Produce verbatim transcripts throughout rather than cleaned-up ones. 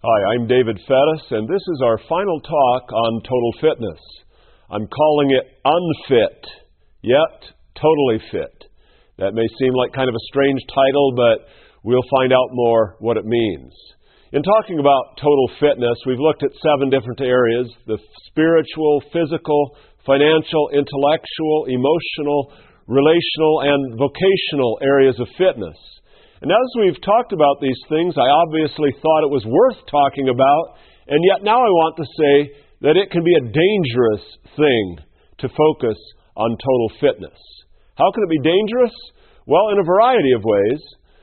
Hi, I'm David Fettis, and this is our final talk on total fitness. I'm calling it Unfit, Yet Totally Fit. That may seem like kind of a strange title, but we'll find out more what it means. In talking about total fitness, we've looked at seven different areas: the spiritual, physical, financial, intellectual, emotional, relational, and vocational areas of fitness. And as we've talked about these things, I obviously thought it was worth talking about, and yet now I want to say that it can be a dangerous thing to focus on total fitness. How can it be dangerous? Well, in a variety of ways.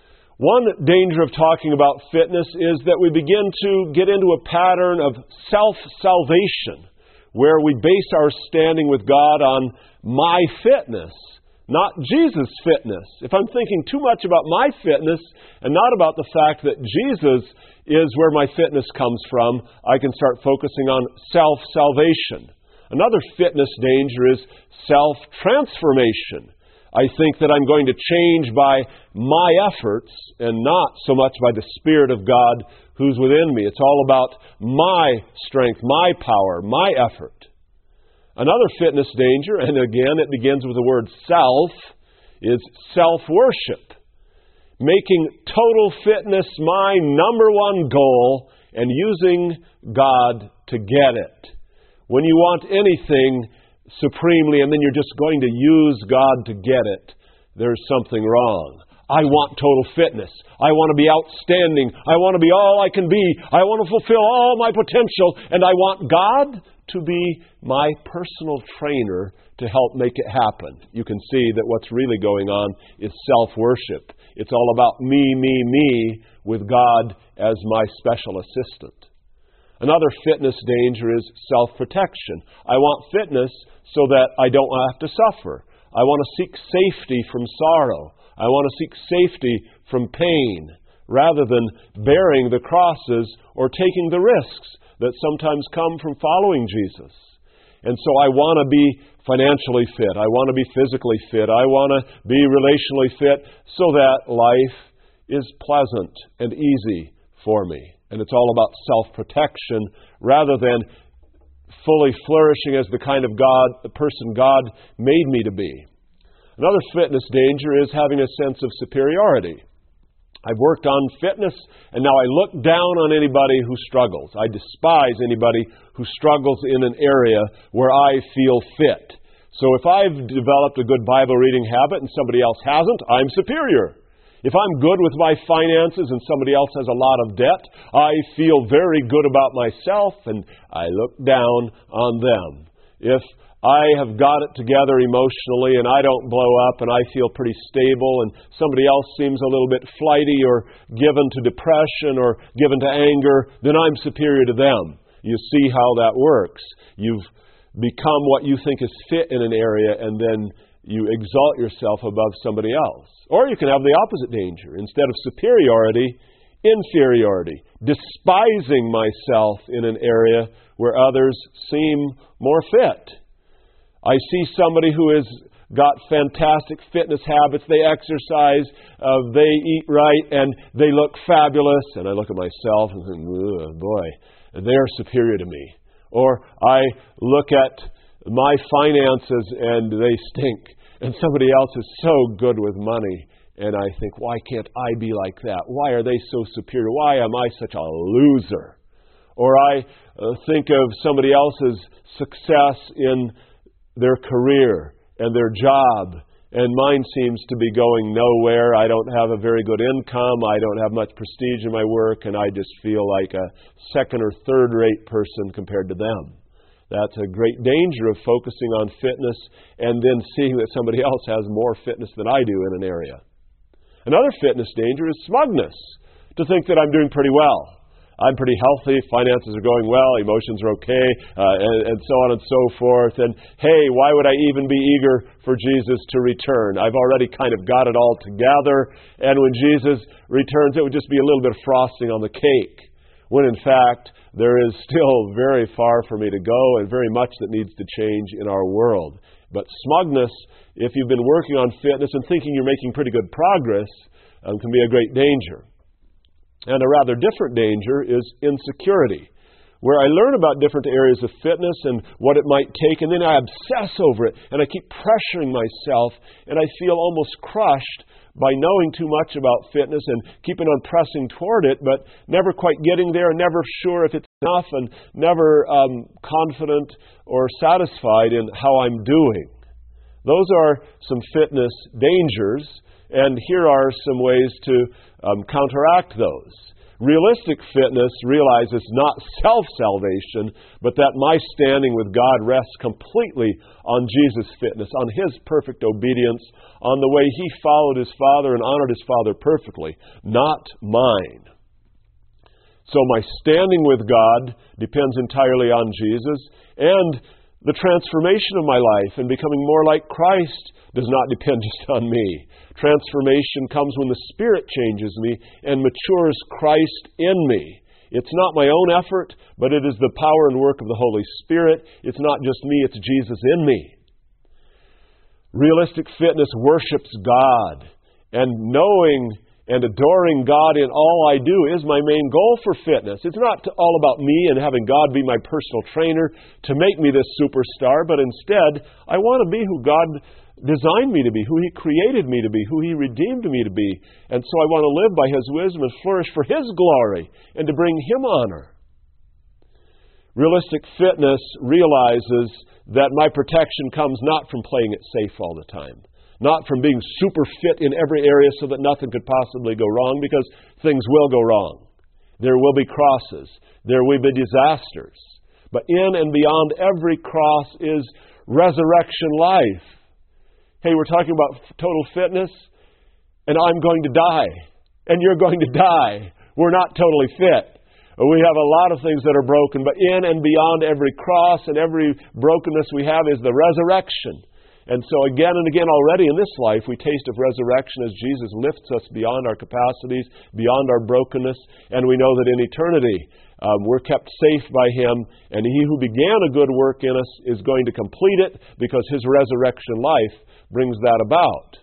One danger of talking about fitness is that we begin to get into a pattern of self-salvation, where we base our standing with God on my fitness, not Jesus' fitness. If I'm thinking too much about my fitness and not about the fact that Jesus is where my fitness comes from, I can start focusing on self-salvation. Another fitness danger is self-transformation. I think that I'm going to change by my efforts and not so much by the Spirit of God who's within me. It's all about my strength, my power, my effort. Another fitness danger, and again it begins with the word self, is self-worship. Making total fitness my number one goal and using God to get it. When you want anything supremely and then you're just going to use God to get it, there's something wrong. I want total fitness. I want to be outstanding. I want to be all I can be. I want to fulfill all my potential. And I want God to be my personal trainer to help make it happen. You can see that what's really going on is self-worship. It's all about me, me, me, with God as my special assistant. Another fitness danger is self-protection. I want fitness so that I don't have to suffer. I want to seek safety from sorrow. I want to seek safety from pain, rather than bearing the crosses or taking the risks that sometimes come from following Jesus. And so I want to be financially fit. I want to be physically fit. I want to be relationally fit so that life is pleasant and easy for me. And it's all about self-protection rather than fully flourishing as the kind of God, the person God made me to be. Another fitness danger is having a sense of superiority. I've worked on fitness, and now I look down on anybody who struggles. I despise anybody who struggles in an area where I feel fit. So if I've developed a good Bible reading habit and somebody else hasn't, I'm superior. If I'm good with my finances and somebody else has a lot of debt, I feel very good about myself and I look down on them. If I have got it together emotionally and I don't blow up and I feel pretty stable and somebody else seems a little bit flighty or given to depression or given to anger, then I'm superior to them. You see how that works. You've become what you think is fit in an area and then you exalt yourself above somebody else. Or you can have the opposite danger. Instead of superiority, inferiority. Despising myself in an area where others seem more fit. I see somebody who has got fantastic fitness habits. They exercise, uh, they eat right, and they look fabulous. And I look at myself and think, oh boy, they're superior to me. Or I look at my finances and they stink. And somebody else is so good with money. And I think, why can't I be like that? Why are they so superior? Why am I such a loser? Or I uh, think of somebody else's success in their career and their job, and mine seems to be going nowhere. I don't have a very good income. I don't have much prestige in my work, and I just feel like a second or third-rate person compared to them. That's a great danger of focusing on fitness and then seeing that somebody else has more fitness than I do in an area. Another fitness danger is smugness, to think that I'm doing pretty well. I'm pretty healthy, finances are going well, emotions are okay, uh, and, and so on and so forth. And hey, why would I even be eager for Jesus to return? I've already kind of got it all together, and when Jesus returns, it would just be a little bit of frosting on the cake. When in fact, there is still very far for me to go and very much that needs to change in our world. But smugness, if you've been working on fitness and thinking you're making pretty good progress, um, can be a great danger. And a rather different danger is insecurity, where I learn about different areas of fitness and what it might take, and then I obsess over it, and I keep pressuring myself, and I feel almost crushed by knowing too much about fitness and keeping on pressing toward it, but never quite getting there, and never sure if it's enough, and never um, confident or satisfied in how I'm doing. Those are some fitness dangers, and here are some ways to um, counteract those. Realistic fitness realizes not self-salvation, but that my standing with God rests completely on Jesus' fitness, on His perfect obedience, on the way He followed His Father and honored His Father perfectly, not mine. So my standing with God depends entirely on Jesus, and the transformation of my life and becoming more like Christ does not depend just on me. Transformation comes when the Spirit changes me and matures Christ in me. It's not my own effort, but it is the power and work of the Holy Spirit. It's not just me, it's Jesus in me. Realistic fitness worships God, and knowing and adoring God in all I do is my main goal for fitness. It's not all about me and having God be my personal trainer to make me this superstar, but instead, I want to be who God designed me to be, who He created me to be, who He redeemed me to be. And so I want to live by His wisdom and flourish for His glory and to bring Him honor. Realistic fitness realizes that my protection comes not from playing it safe all the time, not from being super fit in every area so that nothing could possibly go wrong, because things will go wrong. There will be crosses. There will be disasters. But in and beyond every cross is resurrection life. Hey, we're talking about total fitness, and I'm going to die, and you're going to die. We're not totally fit. We have a lot of things that are broken, but in and beyond every cross and every brokenness we have is the resurrection. And so again and again already in this life, we taste of resurrection as Jesus lifts us beyond our capacities, beyond our brokenness, and we know that in eternity um, we're kept safe by Him, and He who began a good work in us is going to complete it, because His resurrection life brings that about.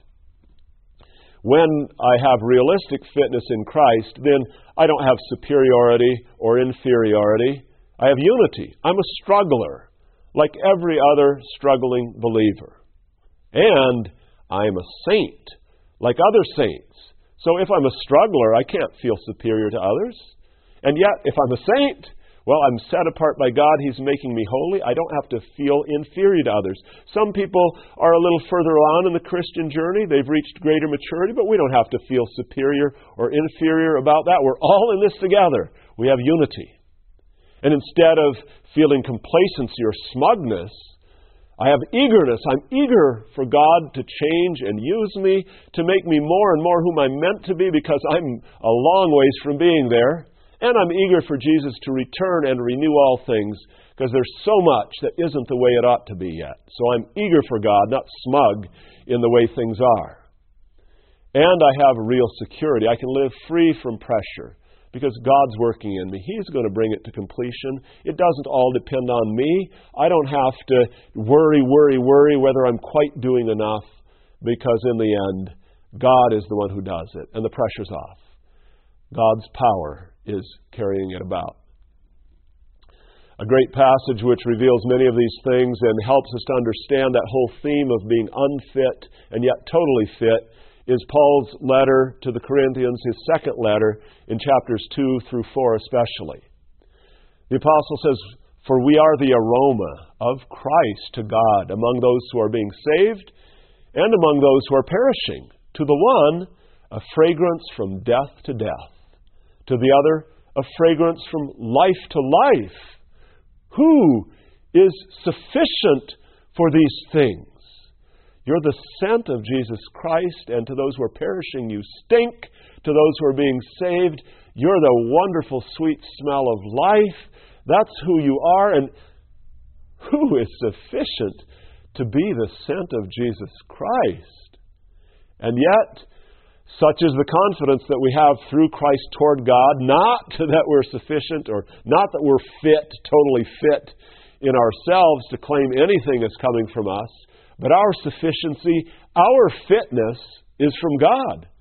When I have realistic fitness in Christ, then I don't have superiority or inferiority. I have unity. I'm a struggler, like every other struggling believer. And I'm a saint, like other saints. So if I'm a struggler, I can't feel superior to others. And yet, if I'm a saint, well, I'm set apart by God. He's making me holy. I don't have to feel inferior to others. Some people are a little further on in the Christian journey. They've reached greater maturity, but we don't have to feel superior or inferior about that. We're all in this together. We have unity. And instead of feeling complacency or smugness, I have eagerness. I'm eager for God to change and use me to make me more and more whom I'm meant to be, because I'm a long ways from being there. And I'm eager for Jesus to return and renew all things, because there's so much that isn't the way it ought to be yet. So I'm eager for God, not smug in the way things are. And I have real security. I can live free from pressure, because God's working in me. He's going to bring it to completion. It doesn't all depend on me. I don't have to worry, worry, worry whether I'm quite doing enough, because in the end, God is the one who does it, and the pressure's off. God's power is carrying it about. A great passage which reveals many of these things and helps us to understand that whole theme of being unfit and yet totally fit is Paul's letter to the Corinthians, his second letter, in chapters two through four especially. The apostle says, "For we are the aroma of Christ to God among those who are being saved and among those who are perishing. To the one, a fragrance from death to death. To the other, a fragrance from life to life. Who is sufficient for these things? You're the scent of Jesus Christ, and to those who are perishing, you stink. To those who are being saved, you're the wonderful sweet smell of life. That's who you are, and who is sufficient to be the scent of Jesus Christ? And yet, such is the confidence that we have through Christ toward God, not that we're sufficient or not that we're fit, totally fit in ourselves to claim anything is coming from us, but our sufficiency, our fitness is from God,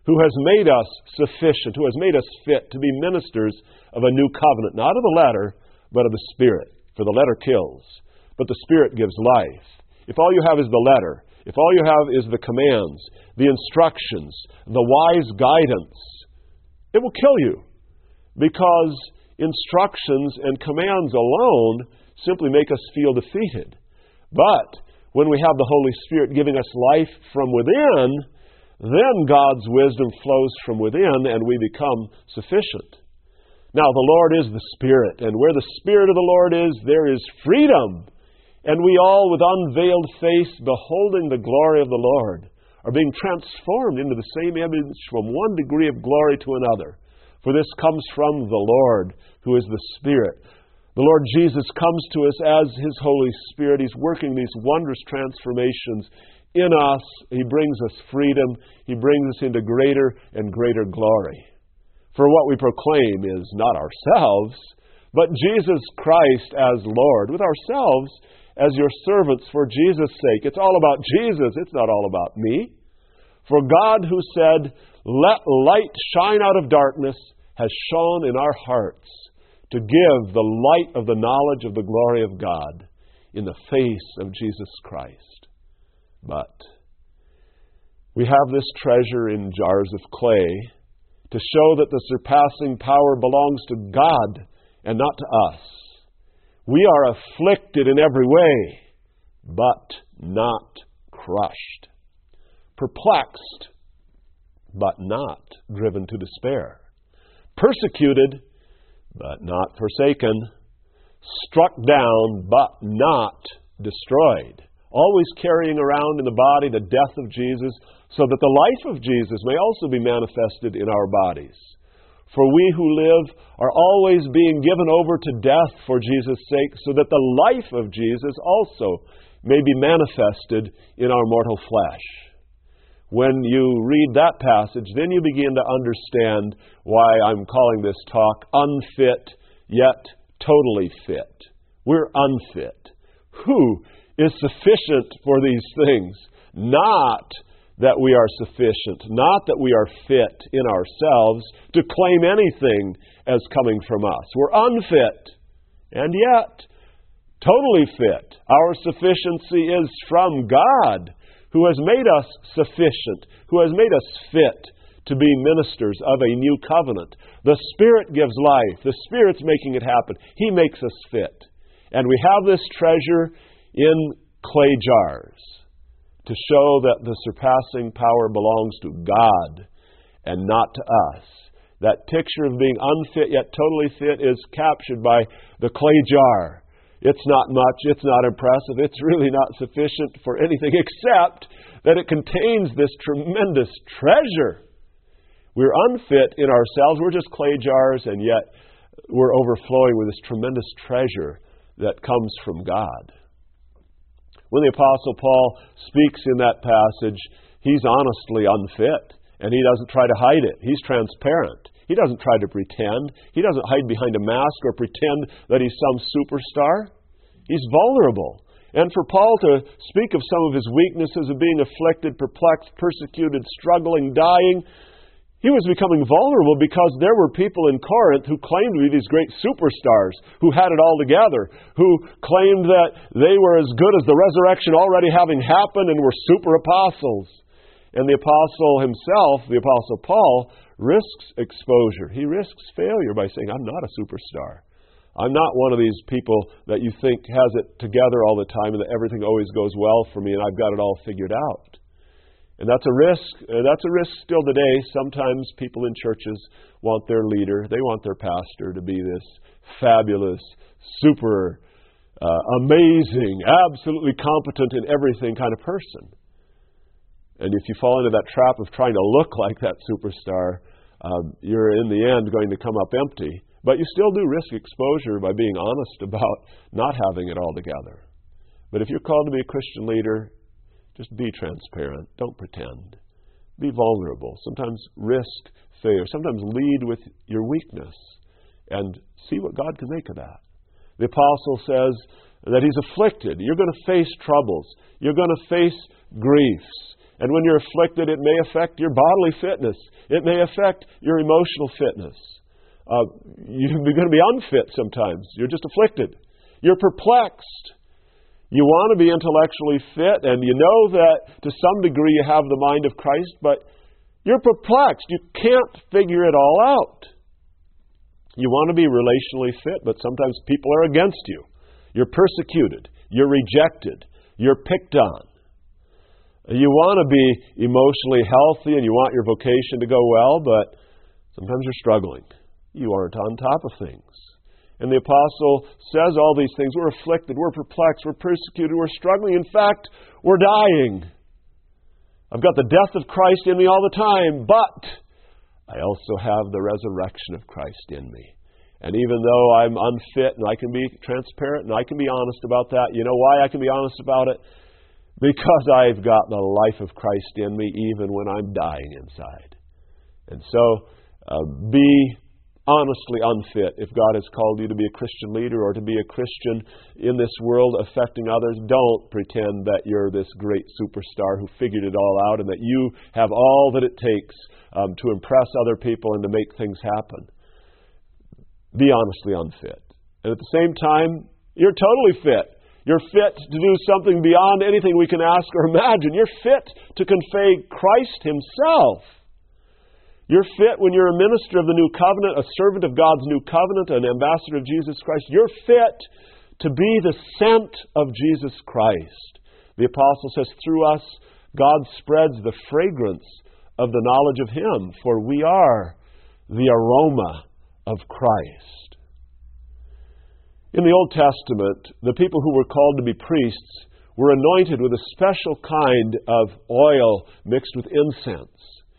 who has made us sufficient, who has made us fit to be ministers of a new covenant, not of the letter, but of the Spirit. For the letter kills, but the Spirit gives life. If all you have is the letter, if all you have is the commands, the instructions, the wise guidance, it will kill you, because instructions and commands alone simply make us feel defeated. But when we have the Holy Spirit giving us life from within, then God's wisdom flows from within and we become sufficient. Now, the Lord is the Spirit, and where the Spirit of the Lord is, there is freedom. And we all, with unveiled face, beholding the glory of the Lord, are being transformed into the same image from one degree of glory to another. For this comes from the Lord, who is the Spirit. The Lord Jesus comes to us as His Holy Spirit. He's working these wondrous transformations in us. He brings us freedom. He brings us into greater and greater glory. For what we proclaim is not ourselves, but Jesus Christ as Lord, with ourselves as your servants for Jesus' sake. It's all about Jesus. It's not all about me. For God, who said, "Let light shine out of darkness," has shone in our hearts to give the light of the knowledge of the glory of God in the face of Jesus Christ. But we have this treasure in jars of clay to show that the surpassing power belongs to God and not to us. We are afflicted in every way, but not crushed. Perplexed, but not driven to despair. Persecuted, but not forsaken. Struck down, but not destroyed. Always carrying around in the body the death of Jesus, so that the life of Jesus may also be manifested in our bodies. For we who live are always being given over to death for Jesus' sake, so that the life of Jesus also may be manifested in our mortal flesh. When you read that passage, then you begin to understand why I'm calling this talk unfit, yet totally fit. We're unfit. Who is sufficient for these things? Not that we are sufficient, not that we are fit in ourselves to claim anything as coming from us. We're unfit, and yet totally fit. Our sufficiency is from God, who has made us sufficient, who has made us fit to be ministers of a new covenant. The Spirit gives life. The Spirit's making it happen. He makes us fit. And we have this treasure in clay jars to show that the surpassing power belongs to God and not to us. That picture of being unfit yet totally fit is captured by the clay jar. It's not much, it's not impressive, it's really not sufficient for anything except that it contains this tremendous treasure. We're unfit in ourselves, we're just clay jars, and yet we're overflowing with this tremendous treasure that comes from God. When the Apostle Paul speaks in that passage, he's honestly unfit, and he doesn't try to hide it. He's transparent. He doesn't try to pretend. He doesn't hide behind a mask or pretend that he's some superstar. He's vulnerable. And for Paul to speak of some of his weaknesses of being afflicted, perplexed, persecuted, struggling, dying, he was becoming vulnerable because there were people in Corinth who claimed to be these great superstars, who had it all together, who claimed that they were as good as the resurrection already having happened and were super apostles. And the apostle himself, the Apostle Paul, risks exposure. He risks failure by saying, I'm not a superstar. I'm not one of these people that you think has it together all the time and that everything always goes well for me and I've got it all figured out. And that's a risk. Uh, that's a risk still today. Sometimes people in churches want their leader, they want their pastor to be this fabulous, super, uh, amazing, absolutely competent in everything kind of person. And if you fall into that trap of trying to look like that superstar, um, you're in the end going to come up empty. But you still do risk exposure by being honest about not having it all together. But if you're called to be a Christian leader, just be transparent. Don't pretend. Be vulnerable. Sometimes risk failure. Sometimes lead with your weakness and see what God can make of that. The apostle says that he's afflicted. You're going to face troubles. You're going to face griefs. And when you're afflicted, it may affect your bodily fitness. It may affect your emotional fitness. Uh, you're going to be unfit sometimes. You're just afflicted. You're perplexed. You want to be intellectually fit, and you know that to some degree you have the mind of Christ, but you're perplexed. You can't figure it all out. You want to be relationally fit, but sometimes people are against you. You're persecuted. You're rejected. You're picked on. You want to be emotionally healthy and you want your vocation to go well, but sometimes you're struggling. You aren't on top of things. And the apostle says all these things. We're afflicted, we're perplexed, we're persecuted, we're struggling. In fact, we're dying. I've got the death of Christ in me all the time, but I also have the resurrection of Christ in me. And even though I'm unfit, and I can be transparent, and I can be honest about that, you know why I can be honest about it? Because I've got the life of Christ in me even when I'm dying inside. And so, uh, be honestly unfit. If God has called you to be a Christian leader or to be a Christian in this world affecting others, don't pretend that you're this great superstar who figured it all out and that you have all that it takes um, to impress other people and to make things happen. Be honestly unfit. And at the same time, you're totally fit. You're fit to do something beyond anything we can ask or imagine. You're fit to convey Christ Himself. You're fit when you're a minister of the new covenant, a servant of God's new covenant, an ambassador of Jesus Christ. You're fit to be the scent of Jesus Christ. The apostle says, through us, God spreads the fragrance of the knowledge of Him, for we are the aroma of Christ. In the Old Testament, the people who were called to be priests were anointed with a special kind of oil mixed with incense.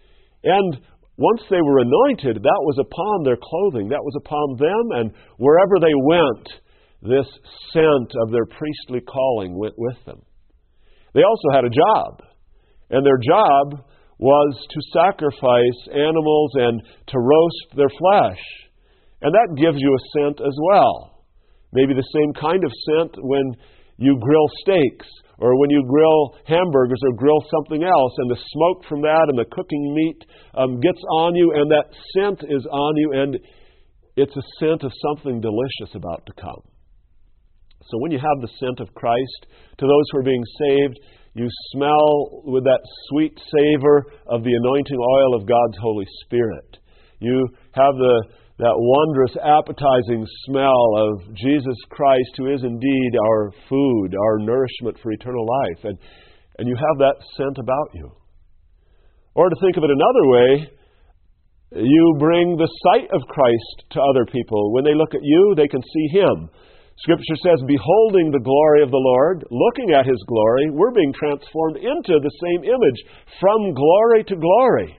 And once they were anointed, that was upon their clothing, that was upon them, and wherever they went, this scent of their priestly calling went with them. They also had a job, and their job was to sacrifice animals and to roast their flesh. And that gives you a scent as well. Maybe the same kind of scent when you grill steaks or when you grill hamburgers or grill something else, and the smoke from that and the cooking meat um, gets on you, and that scent is on you, and it's a scent of something delicious about to come. So when you have the scent of Christ, to those who are being saved, you smell with that sweet savor of the anointing oil of God's Holy Spirit. You have the that wondrous, appetizing smell of Jesus Christ, who is indeed our food, our nourishment for eternal life. And, and you have that scent about you. Or to think of it another way, you bring the sight of Christ to other people. When they look at you, they can see Him. Scripture says, beholding the glory of the Lord, looking at His glory, we're being transformed into the same image, from glory to glory.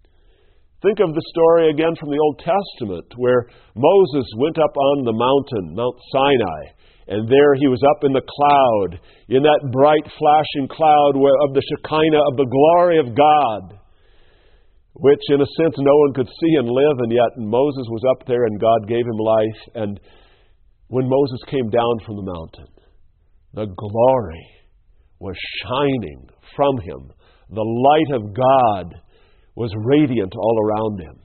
Think of the story again from the Old Testament, where Moses went up on the mountain, Mount Sinai, and there he was up in the cloud, in that bright flashing cloud of the Shekinah, of the glory of God, which in a sense no one could see and live, and yet Moses was up there and God gave him life. And when Moses came down from the mountain, the glory was shining from him. The light of God was radiant all around him.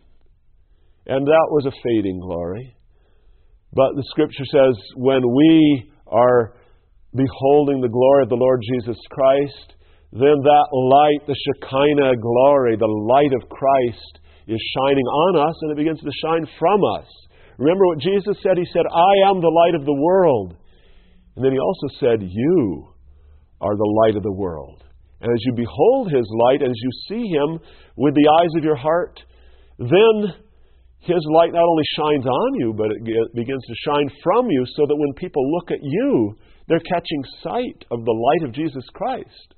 And that was a fading glory. But the Scripture says, when we are beholding the glory of the Lord Jesus Christ, then that light, the Shekinah glory, the light of Christ, is shining on us, and it begins to shine from us. Remember what Jesus said? He said, I am the light of the world. And then He also said, you are the light of the world. And as you behold His light, and as you see Him with the eyes of your heart, then His light not only shines on you, but it begins to shine from you, so that when people look at you, they're catching sight of the light of Jesus Christ.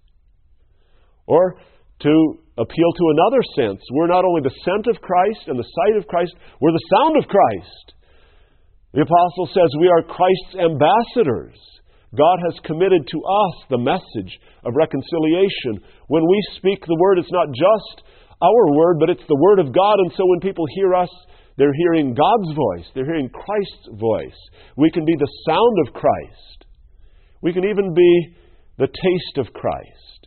Or to appeal to another sense, we're not only the scent of Christ and the sight of Christ, we're the sound of Christ. The apostle says we are Christ's ambassadors. God has committed to us the message of reconciliation. When we speak the word, it's not just our word, but it's the word of God. And so when people hear us, they're hearing God's voice. They're hearing Christ's voice. We can be the sound of Christ. We can even be the taste of Christ.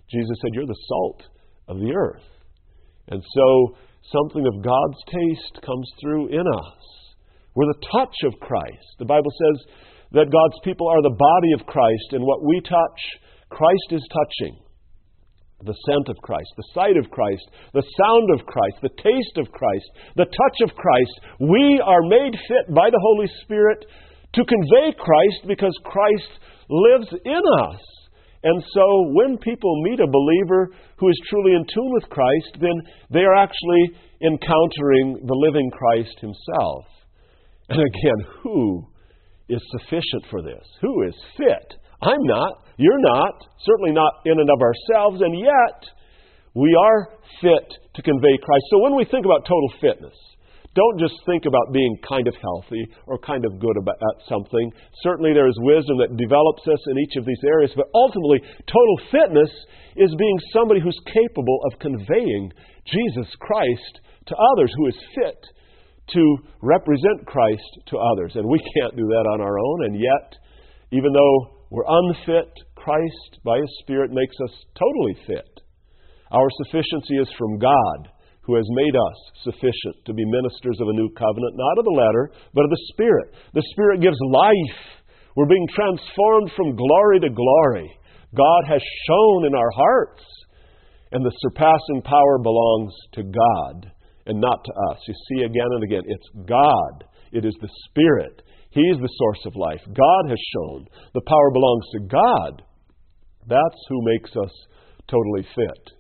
Jesus said, you're the salt of the earth. And so something of God's taste comes through in us. We're the touch of Christ. The Bible says that God's people are the body of Christ, and what we touch, Christ is touching. The scent of Christ, the sight of Christ, the sound of Christ, the taste of Christ, the touch of Christ. We are made fit by the Holy Spirit to convey Christ because Christ lives in us. And so when people meet a believer who is truly in tune with Christ, then they are actually encountering the living Christ himself. And again, who is sufficient for this? Who is fit? I'm not. You're not. Certainly not in and of ourselves. And yet, we are fit to convey Christ. So when we think about total fitness, don't just think about being kind of healthy or kind of good about, at something. Certainly there is wisdom that develops us in each of these areas. But ultimately, total fitness is being somebody who's capable of conveying Jesus Christ to others, who is fit to represent Christ to others. And we can't do that on our own. And yet, even though we're unfit, Christ, by His Spirit, makes us totally fit. Our sufficiency is from God, who has made us sufficient to be ministers of a new covenant, not of the letter, but of the Spirit. The Spirit gives life. We're being transformed from glory to glory. God has shone in our hearts, and the surpassing power belongs to God and not to us. You see, again and again, it's God. It is the Spirit. He's the source of life. God has shown. The power belongs to God. That's who makes us totally fit.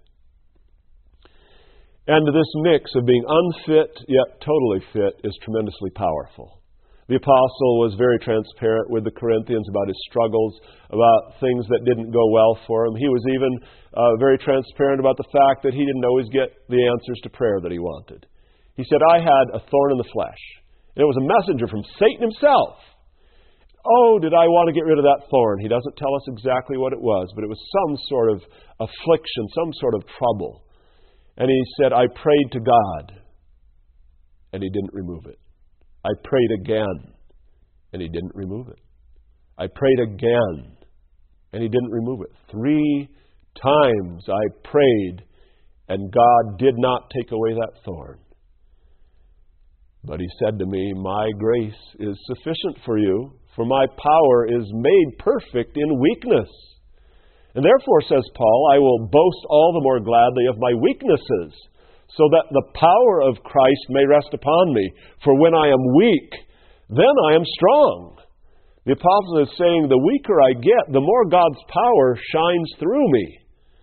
And this mix of being unfit yet totally fit is tremendously powerful. The apostle was very transparent with the Corinthians about his struggles, about things that didn't go well for him. He was even uh, very transparent about the fact that he didn't always get the answers to prayer that he wanted. He said, I had a thorn in the flesh. It was a messenger from Satan himself. Oh, did I want to get rid of that thorn? He doesn't tell us exactly what it was, but it was some sort of affliction, some sort of trouble. And he said, I prayed to God, and He didn't remove it. I prayed again, and He didn't remove it. I prayed again, and He didn't remove it. Three times I prayed, and God did not take away that thorn. But He said to me, my grace is sufficient for you, for my power is made perfect in weakness. And therefore, says Paul, I will boast all the more gladly of my weaknesses, so that the power of Christ may rest upon me. For when I am weak, then I am strong. The apostle is saying, the weaker I get, the more God's power shines through me.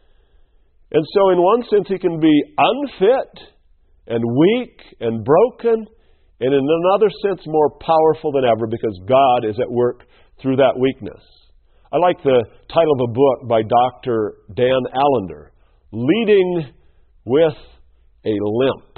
And so in one sense, he can be unfit and weak and broken, and in another sense, more powerful than ever, because God is at work through that weakness. I like the title of a book by Doctor Dan Allender, Leading with a Limp.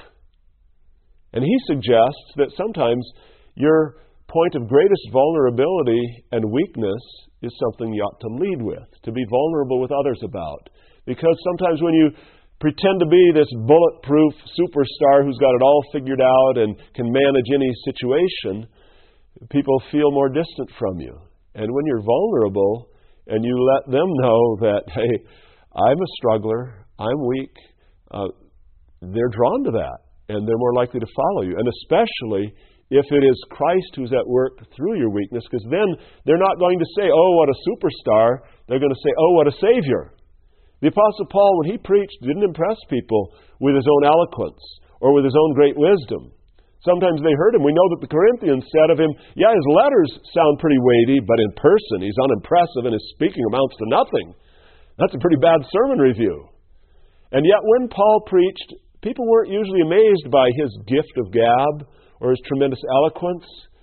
And he suggests that sometimes your point of greatest vulnerability and weakness is something you ought to lead with, to be vulnerable with others about. Because sometimes when you pretend to be this bulletproof superstar who's got it all figured out and can manage any situation, people feel more distant from you. And when you're vulnerable and you let them know that, hey, I'm a struggler, I'm weak, uh, they're drawn to that, and they're more likely to follow you. And especially if it is Christ who's at work through your weakness, because then they're not going to say, oh, what a superstar. They're going to say, oh, what a Savior. The Apostle Paul, when he preached, didn't impress people with his own eloquence or with his own great wisdom. Sometimes they heard him. We know that the Corinthians said of him, yeah, his letters sound pretty weighty, but in person he's unimpressive and his speaking amounts to nothing. That's a pretty bad sermon review. And yet when Paul preached, people weren't usually amazed by his gift of gab or his tremendous eloquence,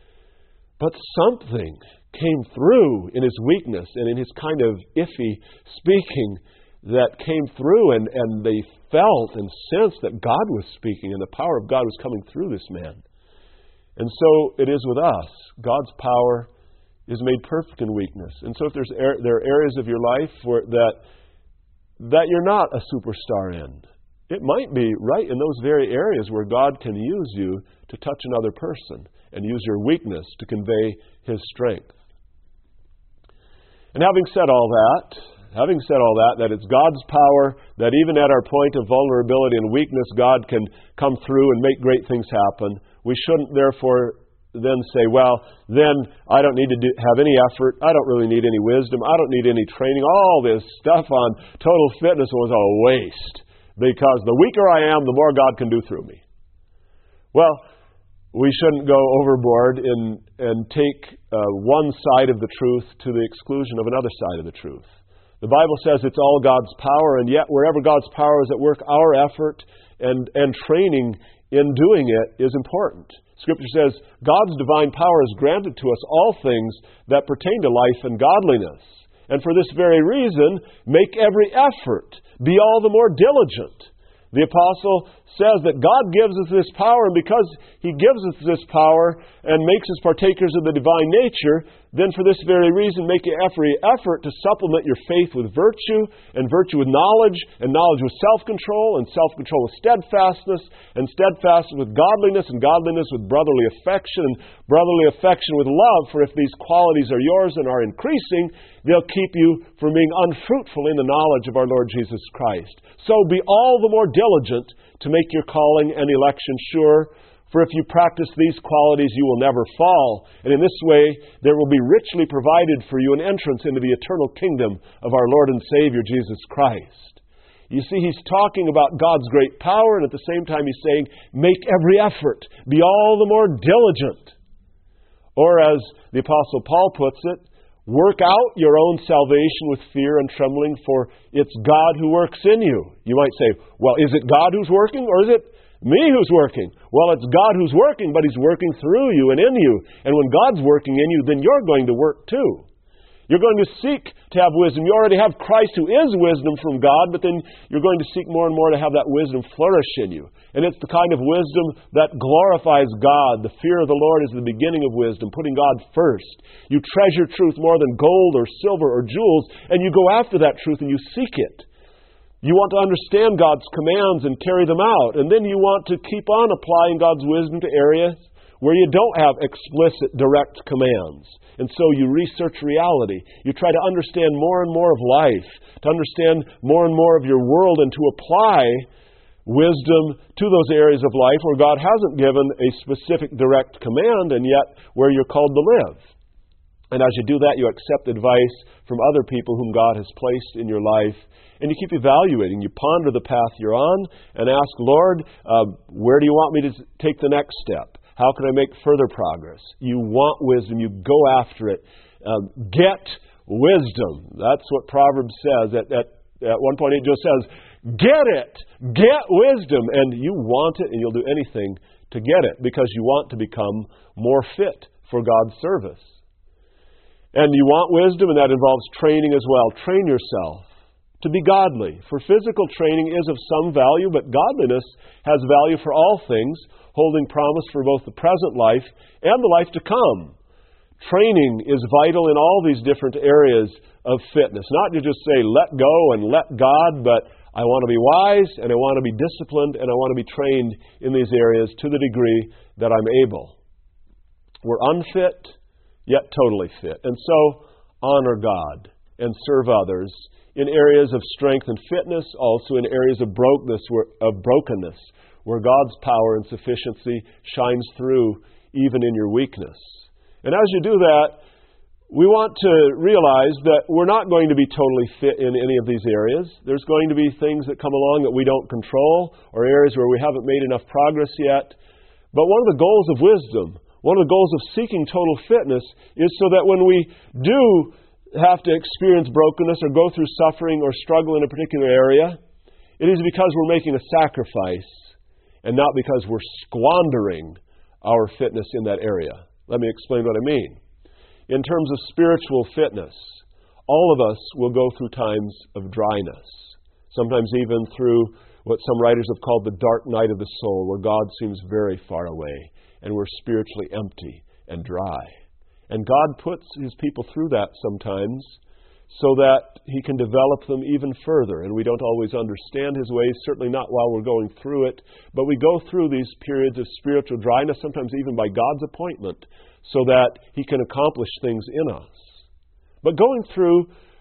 but something came through in his weakness and in his kind of iffy speaking that came through, and, and they felt and sensed that God was speaking and the power of God was coming through this man. And so it is with us. God's power is made perfect in weakness. And so if there's er- there are areas of your life where that that you're not a superstar in, it might be right in those very areas where God can use you to touch another person and use your weakness to convey His strength. And having said all that, having said all that, that it's God's power, that even at our point of vulnerability and weakness, God can come through and make great things happen, we shouldn't therefore then say, well, then I don't need to do, have any effort, I don't really need any wisdom, I don't need any training, all this stuff on total fitness was a waste, because the weaker I am, the more God can do through me. Well, we shouldn't go overboard in, and take uh, one side of the truth to the exclusion of another side of the truth. The Bible says it's all God's power, and yet wherever God's power is at work, our effort and, and training in doing it is important. Scripture says God's divine power has granted to us all things that pertain to life and godliness. And for this very reason, make every effort, be all the more diligent. The apostle says that God gives us this power, and because He gives us this power and makes us partakers of the divine nature, then for this very reason make every effort to supplement your faith with virtue, and virtue with knowledge, and knowledge with self-control, and self-control with steadfastness, and steadfastness with godliness, and godliness with brotherly affection, and brotherly affection with love. For if these qualities are yours and are increasing, they'll keep you from being unfruitful in the knowledge of our Lord Jesus Christ. So be all the more diligent to make your calling and election sure. For if you practice these qualities, you will never fall. And in this way, there will be richly provided for you an entrance into the eternal kingdom of our Lord and Savior, Jesus Christ. You see, he's talking about God's great power, and at the same time he's saying, make every effort, be all the more diligent. Or as the Apostle Paul puts it, work out your own salvation with fear and trembling, for it's God who works in you. You might say, well, is it God who's working, or is it me who's working? Well, it's God who's working, but He's working through you and in you. And when God's working in you, then you're going to work too. You're going to seek to have wisdom. You already have Christ who is wisdom from God, but then you're going to seek more and more to have that wisdom flourish in you. And it's the kind of wisdom that glorifies God. The fear of the Lord is the beginning of wisdom, putting God first. You treasure truth more than gold or silver or jewels, and you go after that truth and you seek it. You want to understand God's commands and carry them out. And then you want to keep on applying God's wisdom to areas where you don't have explicit, direct commands. And so you research reality. You try to understand more and more of life, to understand more and more of your world, and to apply wisdom to those areas of life where God hasn't given a specific direct command, and yet where you're called to live. And as you do that, you accept advice from other people whom God has placed in your life, and you keep evaluating. You ponder the path you're on and ask, Lord, uh, where do you want me to take the next step? How can I make further progress? You want wisdom. You go after it. Um, get wisdom. That's what Proverbs says. At, at, at one point it just says, get it. Get wisdom. And you want it, and you'll do anything to get it because you want to become more fit for God's service. And you want wisdom, and that involves training as well. Train yourself to be godly. For physical training is of some value, but godliness has value for all things, holding promise for both the present life and the life to come. Training is vital in all these different areas of fitness. Not to just say, let go and let God, but I want to be wise, and I want to be disciplined, and I want to be trained in these areas to the degree that I'm able. We're unfit, yet totally fit. And so, honor God and serve others in areas of strength and fitness, also in areas of brokenness, where, of brokenness, where God's power and sufficiency shines through even in your weakness. And as you do that, we want to realize that we're not going to be totally fit in any of these areas. There's going to be things that come along that we don't control, or areas where we haven't made enough progress yet. But one of the goals of wisdom, one of the goals of seeking total fitness, is so that when we do have to experience brokenness or go through suffering or struggle in a particular area, it is because we're making a sacrifice and not because we're squandering our fitness in that area. Let me explain what I mean. In terms of spiritual fitness, all of us will go through times of dryness, sometimes even through what some writers have called the dark night of the soul, where God seems very far away and we're spiritually empty and dry. And God puts His people through that sometimes so that He can develop them even further. And we don't always understand His ways, certainly not while we're going through it. But we go through these periods of spiritual dryness, sometimes even by God's appointment, so that He can accomplish things in us. But going through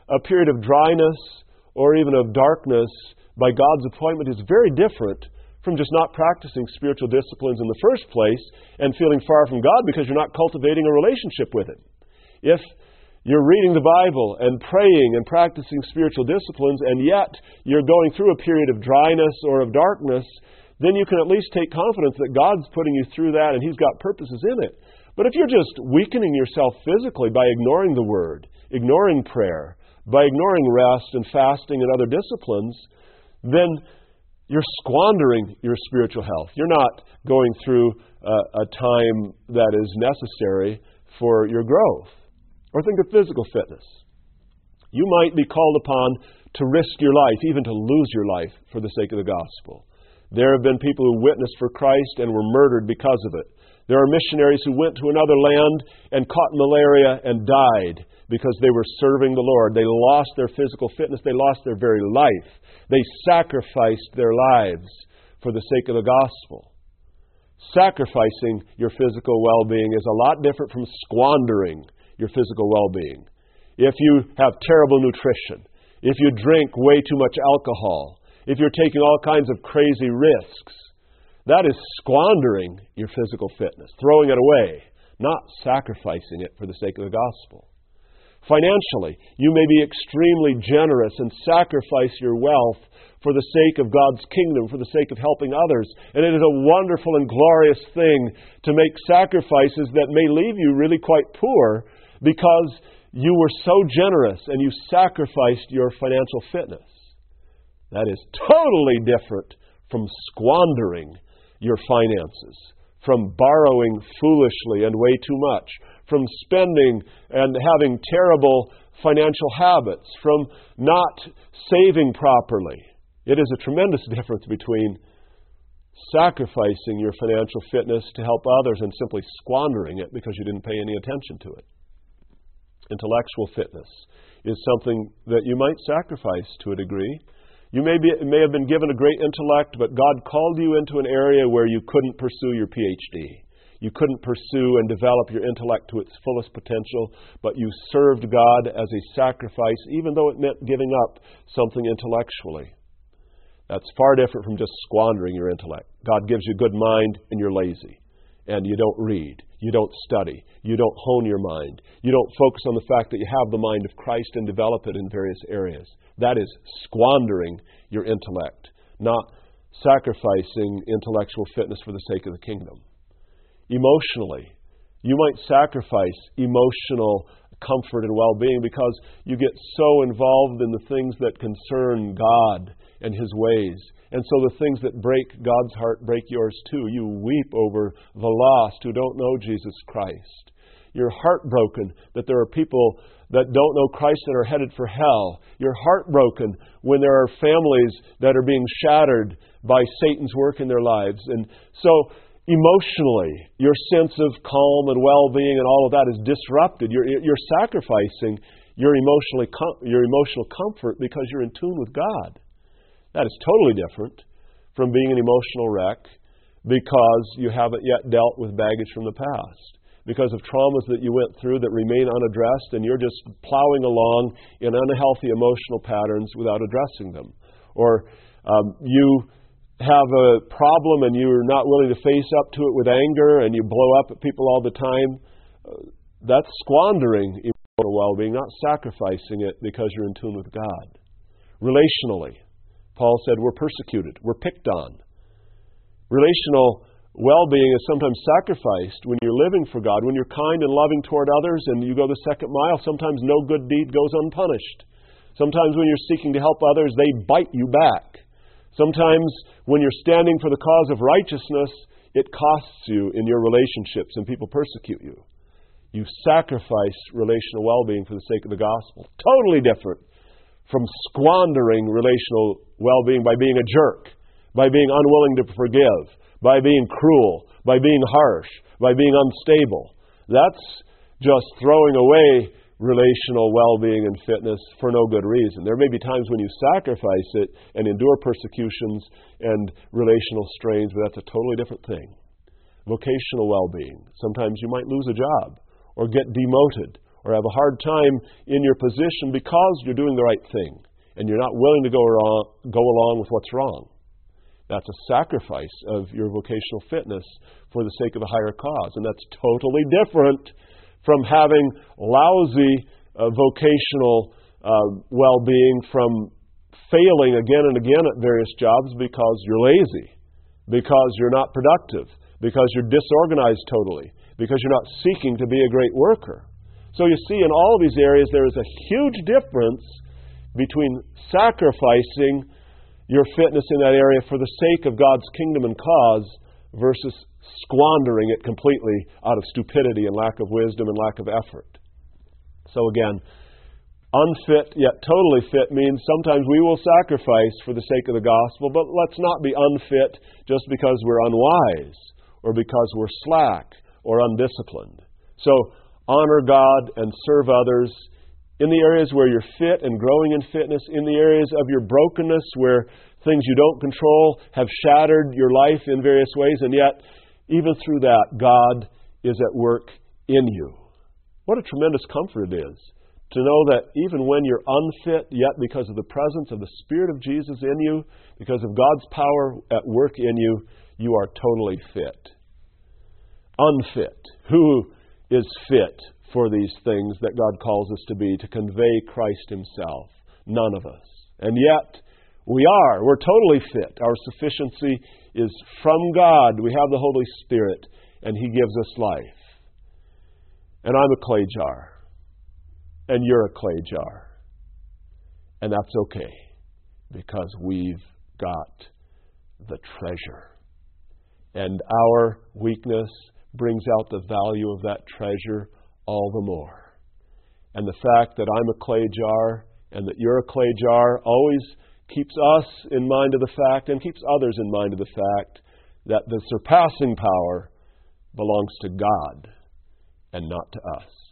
a period of dryness or even of darkness by God's appointment is very different from just not practicing spiritual disciplines in the first place and feeling far from God because you're not cultivating a relationship with Him. If you're reading the Bible and praying and practicing spiritual disciplines, and yet you're going through a period of dryness or of darkness, then you can at least take confidence that God's putting you through that and He's got purposes in it. But if you're just weakening yourself physically by ignoring the Word, ignoring prayer, by ignoring rest and fasting and other disciplines, then you're squandering your spiritual health. You're not going through a, a time that is necessary for your growth. Or think of physical fitness. You might be called upon to risk your life, even to lose your life for the sake of the gospel. There have been people who witnessed for Christ and were murdered because of it. There are missionaries who went to another land and caught malaria and died because they were serving the Lord. They lost their physical fitness. They lost their very life. They sacrificed their lives for the sake of the gospel. Sacrificing your physical well-being is a lot different from squandering your physical well-being. If you have terrible nutrition, if you drink way too much alcohol, if you're taking all kinds of crazy risks, that is squandering your physical fitness, throwing it away, not sacrificing it for the sake of the gospel. Financially, you may be extremely generous and sacrifice your wealth for the sake of God's kingdom, for the sake of helping others. And it is a wonderful and glorious thing to make sacrifices that may leave you really quite poor because you were so generous and you sacrificed your financial fitness. That is totally different from squandering your finances, from borrowing foolishly and way too much, from spending and having terrible financial habits, from not saving properly. It is a tremendous difference between sacrificing your financial fitness to help others and simply squandering it because you didn't pay any attention to it. Intellectual fitness is something that you might sacrifice to a degree. You may, be, may have been given a great intellect, but God called you into an area where you couldn't pursue your P H D. You couldn't pursue and develop your intellect to its fullest potential, but you served God as a sacrifice, even though it meant giving up something intellectually. That's far different from just squandering your intellect. God gives you a good mind and you're lazy. And you don't read. You don't study. You don't hone your mind. You don't focus on the fact that you have the mind of Christ and develop it in various areas. That is squandering your intellect, not sacrificing intellectual fitness for the sake of the kingdom. Emotionally, you might sacrifice emotional comfort and well-being because you get so involved in the things that concern God and His ways. And so the things that break God's heart break yours too. You weep over the lost who don't know Jesus Christ. You're heartbroken that there are people that don't know Christ that are headed for hell. You're heartbroken when there are families that are being shattered by Satan's work in their lives. And so emotionally, your sense of calm and well-being and all of that is disrupted. You're, you're sacrificing your, emotionally com- your emotional comfort because you're in tune with God. That is totally different from being an emotional wreck because you haven't yet dealt with baggage from the past, because of traumas that you went through that remain unaddressed, and you're just plowing along in unhealthy emotional patterns without addressing them. Or um, you have a problem and you're not willing to face up to it with anger and you blow up at people all the time. Uh, that's squandering emotional well-being, not sacrificing it because you're in tune with God. Relationally, Paul said we're persecuted, we're picked on. Relational well-being is sometimes sacrificed when you're living for God, when you're kind and loving toward others and you go the second mile. Sometimes no good deed goes unpunished. Sometimes when you're seeking to help others, they bite you back. Sometimes when you're standing for the cause of righteousness, it costs you in your relationships and people persecute you. You sacrifice relational well-being for the sake of the gospel. Totally different from squandering relational well-being by being a jerk, by being unwilling to forgive, by being cruel, by being harsh, by being unstable. That's just throwing away relational well-being and fitness for no good reason. There may be times when you sacrifice it and endure persecutions and relational strains, but that's a totally different thing. Vocational well-being. Sometimes you might lose a job or get demoted or have a hard time in your position because you're doing the right thing and you're not willing to go, wrong, go along with what's wrong. That's a sacrifice of your vocational fitness for the sake of a higher cause. And that's totally different from having lousy uh, vocational uh, well-being, from failing again and again at various jobs because you're lazy, because you're not productive, because you're disorganized totally, because you're not seeking to be a great worker. So you see, in all of these areas, there is a huge difference between sacrificing your fitness in that area for the sake of God's kingdom and cause versus squandering it completely out of stupidity and lack of wisdom and lack of effort. So again, unfit yet totally fit means sometimes we will sacrifice for the sake of the gospel, but let's not be unfit just because we're unwise or because we're slack or undisciplined. So honor God and serve others in the areas where you're fit and growing in fitness, in the areas of your brokenness where things you don't control have shattered your life in various ways, and yet, even through that, God is at work in you. What a tremendous comfort it is to know that even when you're unfit, yet because of the presence of the Spirit of Jesus in you, because of God's power at work in you, you are totally fit. Unfit. Who is fit for these things that God calls us to be, to convey Christ Himself? None of us. And yet, we are. We're totally fit. Our sufficiency is from God. We have the Holy Spirit, and He gives us life. And I'm a clay jar. And you're a clay jar. And that's okay, because we've got the treasure. And our weakness brings out the value of that treasure all the more. And the fact that I'm a clay jar and that you're a clay jar always keeps us in mind of the fact, and keeps others in mind of the fact, that the surpassing power belongs to God and not to us.